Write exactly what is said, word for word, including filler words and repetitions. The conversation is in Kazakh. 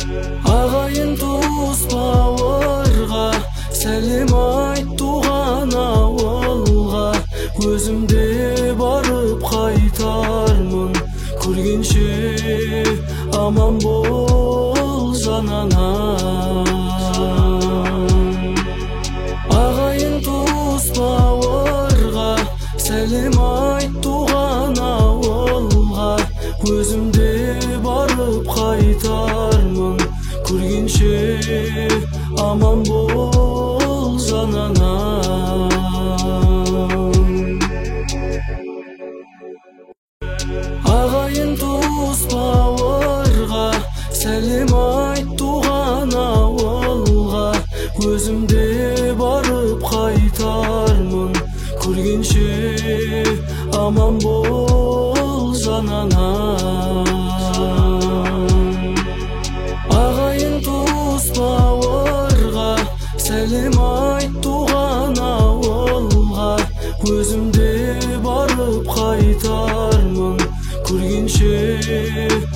Ағайын туыс бауырға сәлем айт туған ауылға. Өзімде барып қайтармын, көргенше аман бол жананам. Ағайын туыс бауырға сәлем айт туған ауылға. Өзімде барып қайтармын, көргенше аман бол жананам. Ағайын туыс бауырға сәлем айт туған ауылға. Өзімде барып қайтармын, көргенше аман бол жананам. Ағайын туыс бауырға сәлем айт туған ауылға. Өзімде барып қайтармын, көргенше